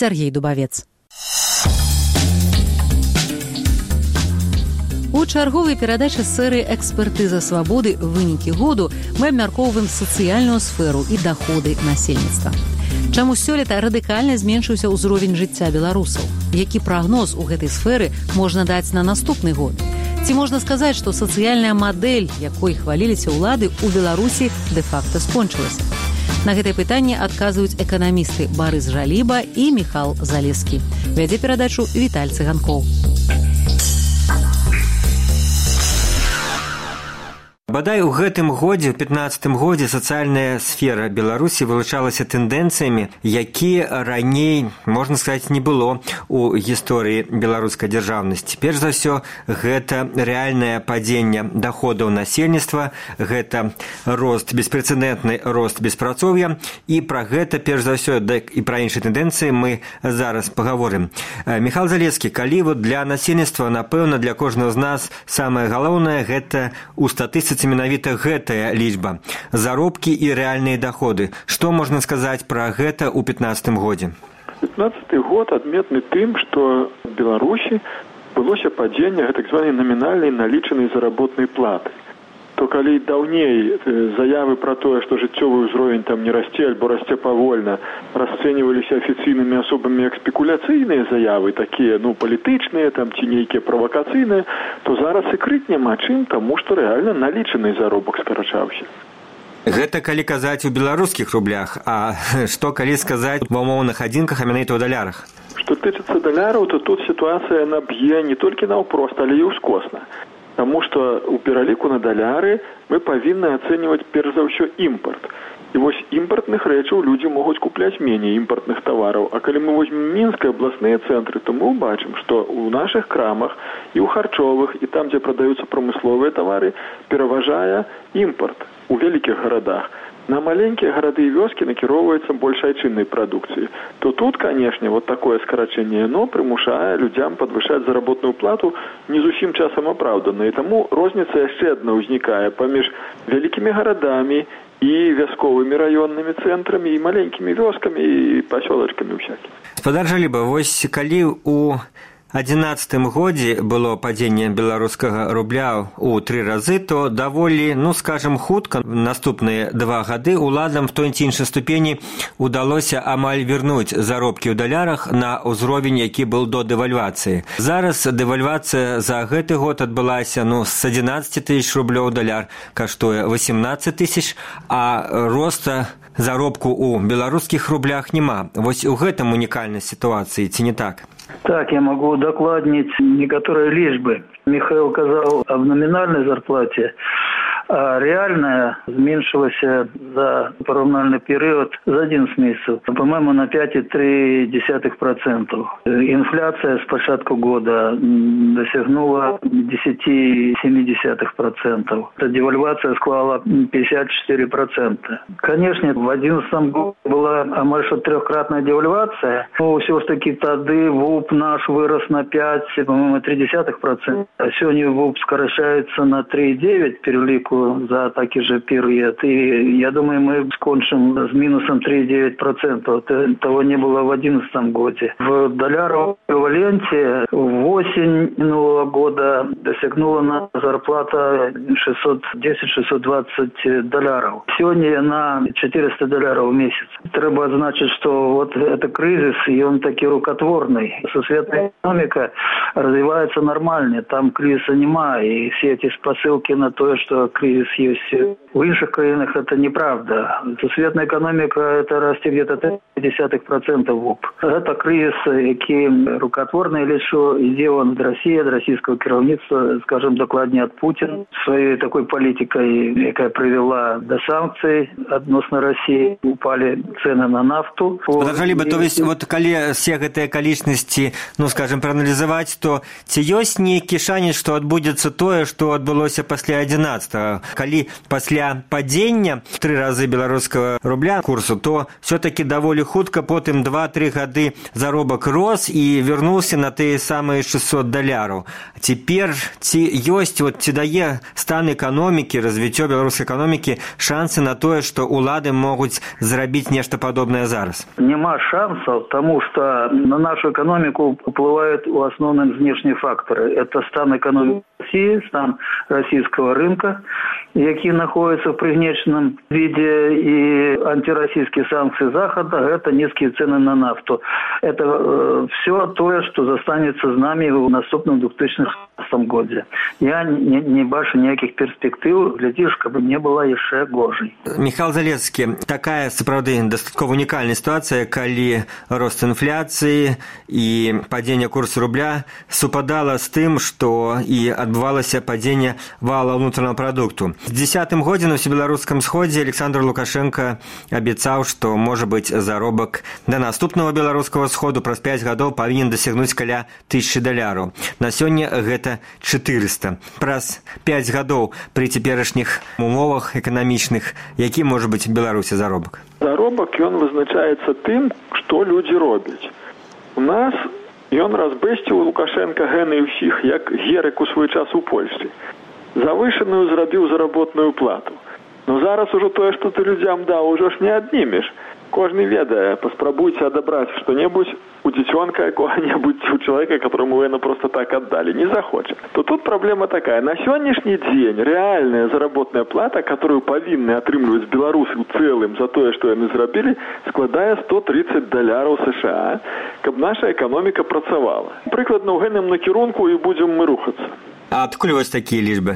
Сергей Дубавец. У чарговай перадачы серыі «Экспертыза свабоды. Вынікі году» мы абмяркоўваем сацыяльную сферу і даходы насельніцтва. Чаму сёлета радыкальна зменшыўся ўзровень жыцця беларусаў? Які прагноз у гэтай сферы можна даць на наступны год? Ці можна сказаць, што сацыяльная мадэль, якой хваліліся ўлады, у Беларусі дэ-факта скончылася? На гэтае пытанне адказваюць эканамісты Барыс Жаліба і Міхал Залескі. Вядзе перадачу Віталь Цыганкоў. Бадай у гэтым годзе, у 15-м годзе, сацыяльная сфера Беларусі вылучалася тэндэнцыямі, які раней, можна сказаць, не было у гісторыі беларускай дзяржаўнасці. Перш за ўсё, гэта рэальнае падзенне даходаў насельніцтва, гэта беспрэцэдэнтны рост беспрацоўя, і пра гэта, перш за ўсё, і пра іншыя тэндэнцыі мы зараз паговорым. Міхал Залескі, калі для насельніцтва, напэўна, для кожнага з нас самае галоўнае, гэта у статыстыцы менавіта гэтая лічба, заробкі і рэальныя даходы. Што можна сказаць пра гэта ў 15-м годзе? 15-й год адметны тым, што в Беларусі былося падзенне так званай намінальнай налічанай заработнай платы. То калі даўней заявы пра тое, што жыццёвы ўзровень там не расце альбо расце павольна, расцэньваліся афіцыйнымі асобамі як спекуляцыйныя заявы, такія, палітычныя, там ці нейкія правакацыйныя, то зараз і крыць няма чым, таму што рэальна налічаны заробак скарачаўся. Гэта калі казаць у беларускіх рублях, а што калі сказаць ва ўмоўных адзінках, а менавіта ў далярах? Што тычыцца даляраў, то тут сітуацыя наб'е не толькі наўпрост, але і ўскосна. Таму што ў пераліку на даляры мы павінны ацэньваць перш за ўсё імпарт. І вось імпартных рэчаў людзі могуць купляць меней імпартных тавараў. А калі мы возьмем мінскія абласныя цэнтры, то мы ўбачым, што ў нашых крамах і ў харчовых, і там, дзе прадаюцца прамысловыя тавары, пераважае імпарт у вялікіх гарадах. На маленькія гарады і вёскі накіроўваецца больш айчыннай прадукцыі. То тут, канешне, такое скарачэнне прымушае людзям падвышаць заработную плату не зусім часам апраўдана. І таму розніца яшчэ адна ўзнікае паміж вялікімі гарадамі і вясковымі раённымі цэнтрамі, і маленькімі вёскамі, і пасёлачкамі ўсякімі. Спадар Жаліба, вось калі у 11-м годзе было падзенне беларускага рубля ў 3 разы, то даволі, скажам, хутка, наступныя 2 гады уладам в той ці іншай ступені удалося амаль вярнуць заробкі ў далярах на ўзровень, які был до дэвальвацыі. Зараз дэвальвацыя за гэты год адбылася, з 11 тысяч рублёў даляр каштуе 18 тысяч, а роста заробку ў беларускіх рублях няма. Вось у гэтым унікальнай сітуацыі, ці не так? Так, я могу докладнить некоторые личбы. Михаил сказал об номинальной зарплате, а реальная зменшилась за параўнальны период за 11 месяцев, по-моему, на 5,3%. Инфляция с початку года досягнула 10,7%. Девальвация склала 54%. Конечно, в 2011 году была амаль что трехкратная девальвация, но все ж таки тады ВУП наш вырос на 5, по-моему, 0,3%. А сегодня ВУП скорочается на 3,9 перелику за такі же перыяд. И я думаю, мы скончим с минусом 3,9%. Того не было в 2011 году. В доляровом эквиваленте осень минулого года достигнула на зарплата $610-620. Сегодня на $400 в месяц. Треба значить, что это кризис, и он таки рукотворный. Сусветная экономика развивается нормально, там кризиса нема, и все эти спосылки на то, что кризис есть в інших країнах, это неправда. Сусветная экономика это расти где-то 0,3% ВУП. Это кризис, який рукотворний, лише йде он від Росії, від російського керівництва, скажем, докладнее от Путина, своей такой политикой, яка привела до санкций относно России, упали цены на нафту. Подожди, то есть, калі все гэтыя акалічнасці, скажем, прааналізаваць, то ці ёсць нейкі шанец, што адбудзецца тое, што адбылося пасля 11 Калі пасля падзення 3 разы беларускага рубля курсу, то все-таки даволі хутка потым 2-3 гады заробак рос і вярнуўся на тыя самыя $600. Цяпер ці ёсць, ці дае стан эканомікі, развіццё беларускай эканомікі шансы на тое, што ўлады могуць зрабіць нешта падобнае зараз? Нема шансаў, тому что на нашу экономику уплывают в основном внешние факторы. Это стан экономики России, стан российского рынка, які находится в пригнеченном виде, и антироссийские санкции Захода, это низкие цены на нафту. Это все то, что застанется с нами в наступном 2016 году. Я не бачу никаких перспектив, глядишь, как бы не было еще горжей. Михаил Залесский, такая, сапраўды, дастаткова унікальная ситуация, калі рост инфляции и падение курса рубля супадало с тем, что и отбывалось падение вала внутреннего продукту. С 10-м годзе на Всебеларускам сходе Александр Лукашенко обещал, что, может быть, заробок до наступного белорусского сходу праз 5 гадоў павінен дасягнуць каля $1000. На сёння гэта 400. Праз 5 гадоў при цяперашніх умовах эканамічных, які можа быць в Беларусі заробак? Заробак, ён вызначаецца тым, што людзі робяць. У нас ён разбэсціў Лукашенко гены ўсіх, як Герык у свой час у Польшчы. Завышаную зрабіў заработную плату. Но зараз ужо тое, што ты людзям даў, ужо ж не аднімеш. Кожны ведае, паспрабуйце адабраць што-небудзь у дзіцёнка якога-небудзь, у чалавека, которому яны просто так аддалі, не захоча. То тут праблема такая. На сённяшні дзень рэальная заработная плата, которую павінны атрымліваць беларусы ў цэлым за тое, што яны зрабілі, складае $130 США, каб наша эканоміка працавала. Прыкладна ў гэтым накірунку і будзем мы рухацца. А адкуль вось такія лічбы?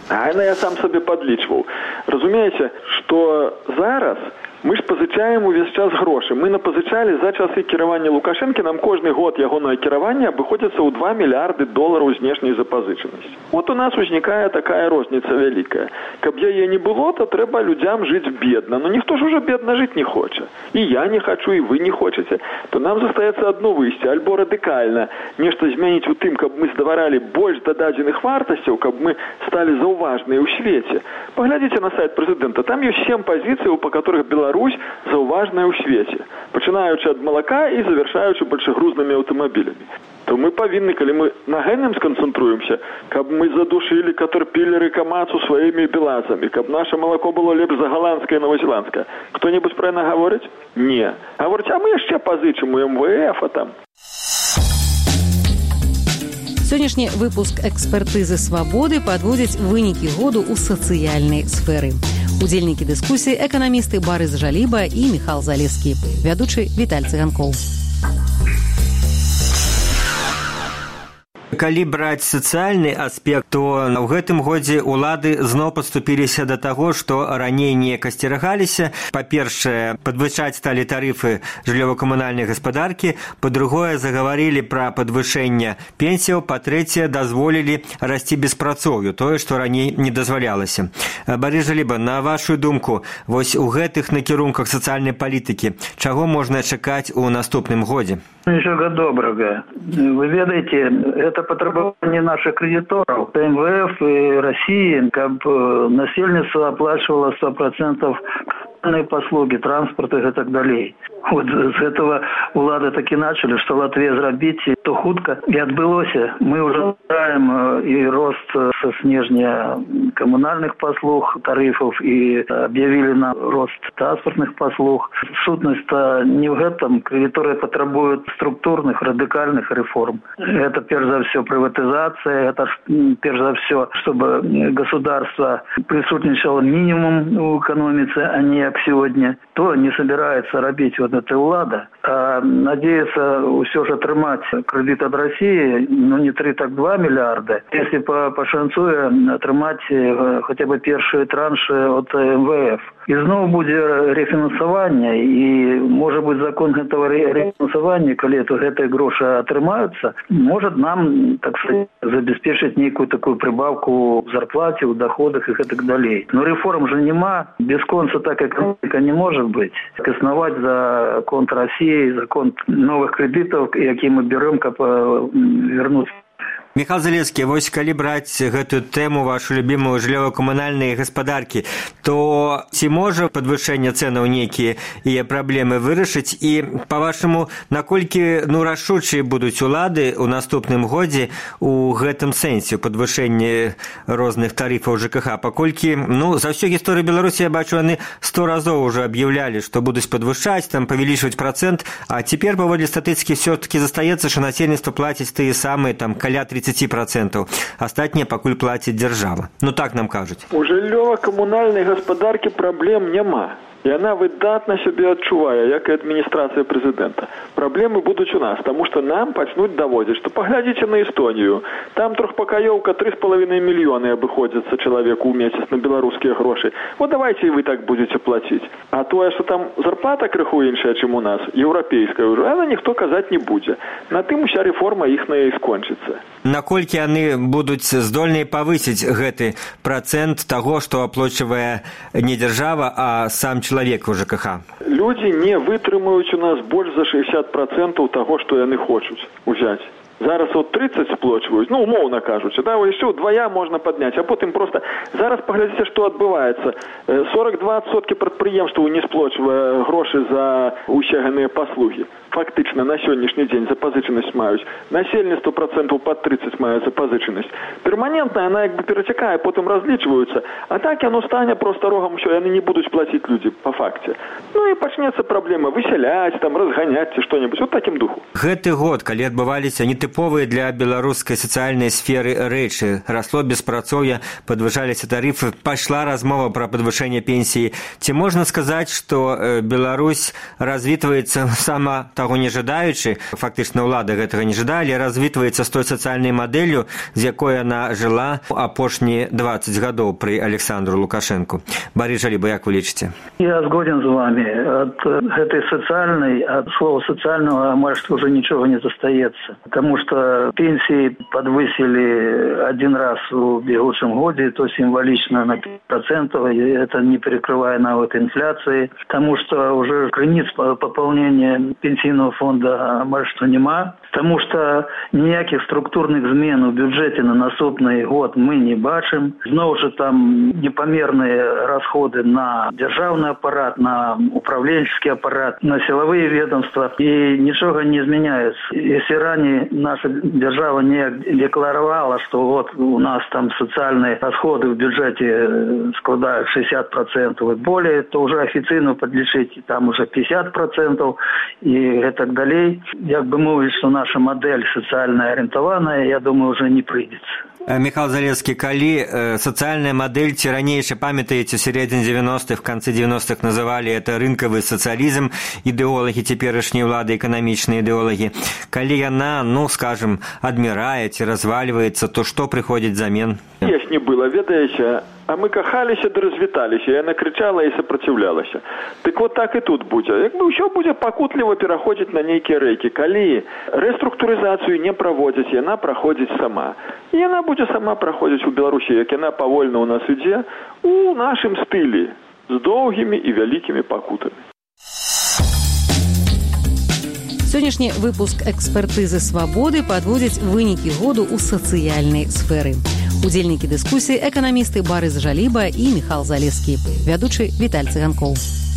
Я сам сабе падлічваў. Разумееце, што зараз мы ж пазычаем увесь час грошы. Мы напазычалі за часы кіравання Лукашэнкі, нам кожны год ягонае кіраванне абыходзіцца ў $2 мільярды знешняй запазычанасці. Вот у нас узнікае такая розніца вялікая. Каб яе не было, то трэба людзям жыць бедна. Но ніхто ж уже бедна жыць не хоча. І я не хачу, і вы не хочаце. То нам застаецца адно выйсце, альбо радыкальна нешта змяніць у тым, каб мы здаваралі больш дададзеных вартасцяў, каб мы сталі заўважныя ў свеце. Паглядзіце на сайт прэзідэнта. Там ёсць 7 пазіцыяў, па которых Беларусь заўважная ў свеце, пачынаючы ад малака і завяршаючы большегрузнымі аўтамабілямі. То мы павінны, калі мы на гэтым сканцэнтруемся, каб мы задушылі катэрпілеры камацу сваімі белазамі, каб наша малако было лепш за галандскае і новазеландскае. Хто-небудзь пра яна гаворыць? Не. Гаворыць, а мы яшчэ пазычым у МВФ, а там. Сённяшні выпуск экспертызы свабоды падводзіць вынікі году ў сацыяльнай сферы. Удзельнікі дыскусіі эканамісты Барыс Жаліба і Міхал Залескі, вядучы Віталь Цыганкоў. Калі браць сацыяльны аспект, то ў гэтым годзе ўлады зноў паступіліся да таго, што раней неяк асцерагаліся. Па-першае, падвышаць сталі тарыфы жыллёва-камунальнай гаспадаркі, па-другое, загаварылі пра падвышэнне пенсіяў, па-трэцяе, дазволілі расці беспрацоўю, тое, што раней не дазвалялася. Барыс Жаліба, на вашу думку, вось у гэтых накірунках сацыяльнай палітыкі чаго можна чакаць у наступным годзе? Ничего доброго. Вы ведаете, это потребование наших кредиторов, МВФ и России, как насельництво оплачивало 100% послуги, транспорт и так далее. Вот с этого улады таки начали, что Латвия зрабіць, то хутка и отбылося. Мы уже знаем и рост со снежня коммунальных послуг, тарифов, и объявили на рост транспортных послуг. Сутность-то не в этом. Кредиторы потребуют структурных, радикальных реформ. Это, прежде за все, приватизация. Это, прежде за все, чтобы государство присутствовало минимум в экономике, а не как сегодня. То не собирается робить вот эта улада, а надеется все же отрымать кредит от России, ну не 3, так 2 миллиарда. Если пошанцуе отрымать хотя бы первые транши от МВФ. И снова будет рефинансование, и может быть закон этого рефинансования, когда эти гроши отрымаются, может нам, так сказать, забеспечить некую такую прибавку в зарплате, в доходах и так далее. Но реформ же нема, без конца так экономика не может быть. Основать закон России, закон новых кредитов, какие мы берем, как вернуть Михаил Залескі, вось калі браць гэтую тэму, вашу любімую жыллёва-камунальныя гаспадаркі, то ці можа падвышэнне цэнаў нейкія і праблемы вырашыць? І, па-вашаму, наколькі рашучыя будуць улады ў наступным годзе у гэтым сэнсе, у падвышэнні розных тарыфаў ЖКХ? Паколькі, за ўсю гісторыю Беларусі, я бачу, яны 100 разоў уже аб'яўлялі, што будуць падвышаць, павялічваць працэнт, а цяпер, паводле статыстыкі, все-таки застаецца, што насельніцтва плаціць тыя самыя, каля 30%. Астатнія пакуль плаціць дзяржава. Так нам кажуць. У жыллёва-камунальнай гаспадаркі праблем няма. І яна выдатна сябе адчувае, як і адміністрацыя прэзідэнта. Праблемы будуць у нас, таму што нам пачнуць даводзіць, што паглядзіце на Эстонію. Там трохпакаёўка 3,5 мільёны абыходзіцца чалавеку ў месяц на беларускія грошы. Давайце і вы так будзеце плаціць. А тое, што там зарплата крыху іншая, чым у нас, еўрапейская ўжо, яна ніхто казаць не будзе. На тым уся рэформа іхная і скончыцца. Наколькі яны будуць здольныя павысіць гэты працэнт таго, што аплачвае не дзяржава, а сам чалавек у ЖКХ? Людзі не вытрымаюць у нас больш за 60% таго, што яны хочуць узяць. Зараз 30 сплочваюць, умоўна кажучы, яшчэ ўдвая можна падняць, а потым проста... Зараз паглядзіце, што адбываецца. 42% прадпрыемстваў не сплочвае грошы за ўсяганыя паслугі. Фактычна на сённяшні дзень запазычанасць маюць. Насельніцтва процентаў пад 30 мае запазычанасць. Перманентна яна перацякае, потым разлічваюцца. А так яно стане проста рогам, усё, яны не будуць плаціць людзі, па факце. І пачнецца праблема высяляць, разганяць ці што-небудзь, такім духу. Гэты год, калі адбываліся нетыповыя для беларускай сацыяльнай сферы рэчы, расло беспрацоўе, падвышаліся тарыфы, пайшла размова пра падвышэнне пенсіі. Ці можна сказаць, што Беларусь развітваецца сама таго не жадаючы, фактычна ўлада гэтага не жадае, але развітваецца з той сацыяльнай мадэллю, з якой яна жыла апошнія 20 гадоў пры Александру Лукашенку. Борис Жаліба, як вы лічыце? Я згоден з вами. Ад гэтай сацыяльнай, ад слова сацыяльнага амаль што уже нічога не застаецца. Потому что пенсии подвысили один раз в бегущем годе, то символично на 5%, и это не перекрывая навык инфляции, потому что уже границ пополнения пенсійного фонду амаль што нема, потому что ніяких структурных змен у бюджете на наступный год мы не бачим. Знову ж там непомерные расходы на державный аппарат, на управленческий аппарат, на силовые ведомства, и ничего не изменяется. Если ранее наша держава не декларовала, что у нас там социальные расходы в бюджете складают 60% и более, то уже официально подлічыць там уже 50% и так далее. Як бы мовіць, что наша модель социально ориентованная, я думаю, уже не прыйдзецца. Михаил Залескі, калі сацыяльная мадэль, ці ранейше, памятаеце, в середине 90-х, в конце 90-х называли это рынкавы сацыялізм, ідэолагі цяперашняй улады, эканамічныя ідэолагі. Калі яна, скажем, адмірае ці развальваецца, то што прыходзіць замен? Есть не было, ведаеце, а мы кахаліся да развіталіся, яна крычала і сапраціўлялася. Дык так і тут будзе. Як бы ўсё будзе пакутліва пераходзіць на нейкія рэйкі. Калі рэструктурызацыю не праводзяць, яна праходзіць сама. І яна будзе сама праходзіць у Беларусі, як яна павольна ў нас ідзе, у нашым стылі, з доўгімі і вялікімі пакутамі. Сённяшні выпуск экспертызы свабоды падводзяць вынікі году ў сацыяльнай сферы. Удзельнікі дыскусіі эканамісты Борис Жаліба і Михаил Залескі, вядучы Віталь Цыганкоў.